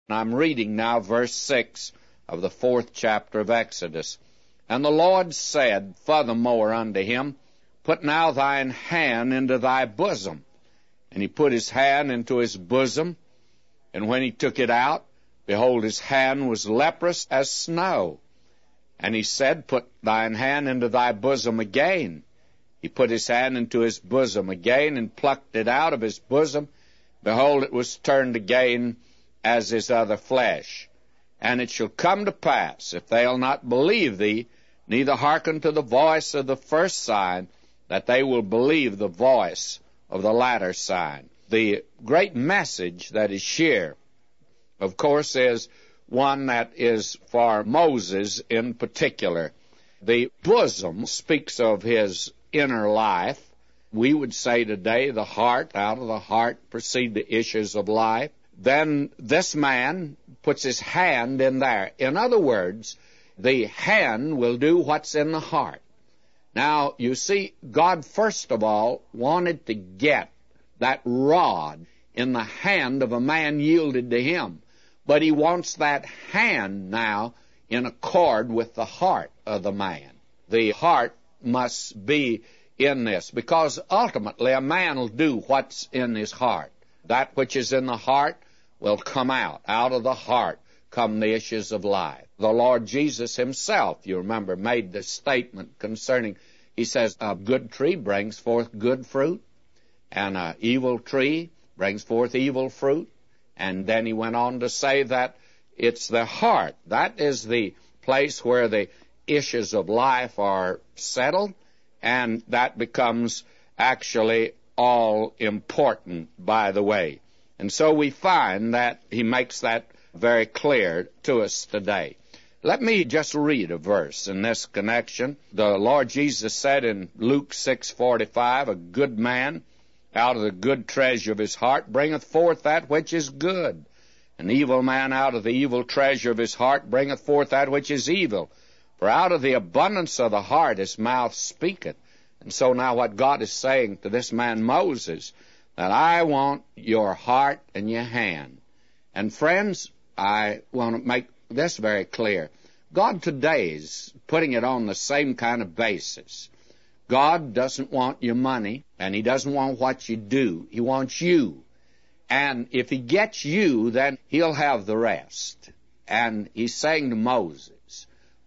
I'm reading now verse 6 of the 4th chapter of Exodus. And the Lord said furthermore unto him, Put now thine hand into thy bosom. And he put his hand into his bosom, and when he took it out, behold, his hand was leprous as snow. And he said, Put thine hand into thy bosom again. He put his hand into his bosom again, and plucked it out of his bosom. Behold, it was turned again as his other flesh. And it shall come to pass, if they'll not believe thee, neither hearken to the voice of the first sign, that they will believe the voice of the latter sign. The great message that is here, of course, is one that is for Moses in particular. The bosom speaks of his inner life. We would say today the heart. Out of the heart proceed the issues of life. Then this man puts his hand in there. In other words, the hand will do what's in the heart. Now, you see, God first of all wanted to get that rod in the hand of a man yielded to him. But he wants that hand now in accord with the heart of the man. The heart must be in this, because ultimately a man will do what's in his heart. That which is in the heart will come out. Out of the heart come the issues of life. The Lord Jesus himself, you remember, made the statement concerning, he says, a good tree brings forth good fruit, and an evil tree brings forth evil fruit. And then he went on to say that it's the heart. That is the place where the issues of life are settled, and that becomes actually all important, by the way. And so we find that he makes that very clear to us today. Let me just read a verse in this connection. The Lord Jesus said in Luke 6:45, A good man out of the good treasure of his heart bringeth forth that which is good. An evil man out of the evil treasure of his heart bringeth forth that which is evil. For out of the abundance of the heart his mouth speaketh. And so now what God is saying to this man Moses, that I want your heart and your hand. And friends, I want to make this very clear. God today is putting it on the same kind of basis. God doesn't want your money, and he doesn't want what you do. He wants you. And if he gets you, then he'll have the rest. And he's saying to Moses,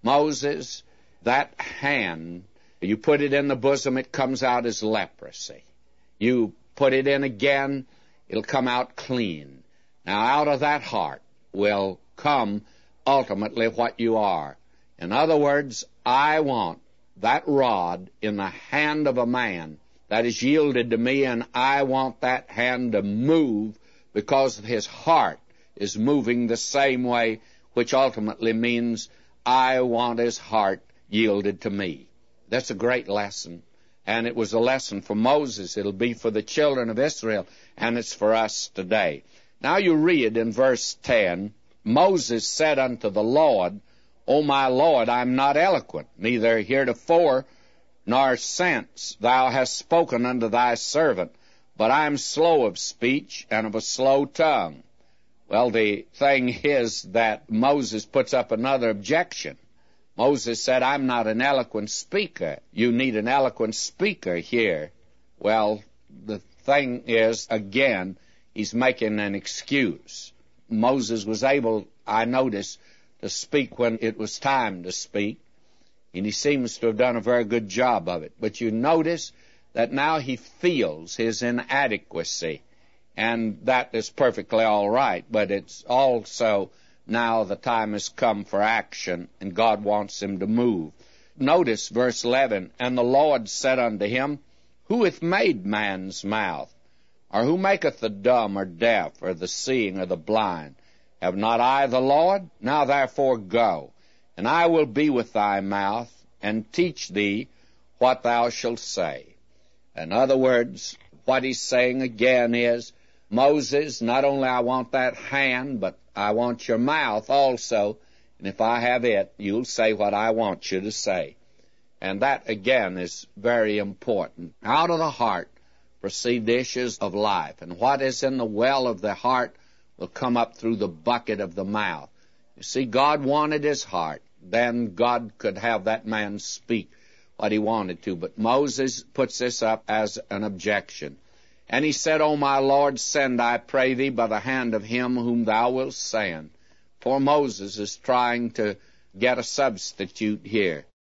Moses, that hand, you put it in the bosom, it comes out as leprosy. You put it in again, it'll come out clean. Now, out of that heart will come ultimately what you are. In other words, I want that rod in the hand of a man that is yielded to me, and I want that hand to move because his heart is moving the same way, which ultimately means I want his heart yielded to me. That's a great lesson, and it was a lesson for Moses. It'll be for the children of Israel, and it's for us today. Now you read in verse 10, Moses said unto the Lord, O my Lord, I am not eloquent, neither heretofore nor since thou hast spoken unto thy servant, but I am slow of speech and of a slow tongue. Well, the thing is that Moses puts up another objection. Moses said, I'm not an eloquent speaker. You need an eloquent speaker here. Well, the thing is, again, he's making an excuse. Moses was able, I noticed, to speak when it was time to speak, and he seems to have done a very good job of it. But you notice that now he feels his inadequacy, and that is perfectly all right, but it's also now the time has come for action, and God wants him to move. Notice verse 11, And the Lord said unto him, Who hath made man's mouth? Or who maketh the dumb or deaf, or the seeing or the blind? Have not I the Lord? Now therefore go, and I will be with thy mouth, and teach thee what thou shalt say. In other words, what he's saying again is, Moses, not only I want that hand, but I want your mouth also, and if I have it, you'll say what I want you to say. And that, again, is very important. Out of the heart proceed the issues of life, and what is in the well of the heart will come up through the bucket of the mouth. You see, God wanted his heart. Then God could have that man speak what he wanted to. But Moses puts this up as an objection. And he said, O my Lord, send, I pray thee, by the hand of him whom thou wilt send. For Moses is trying to get a substitute here.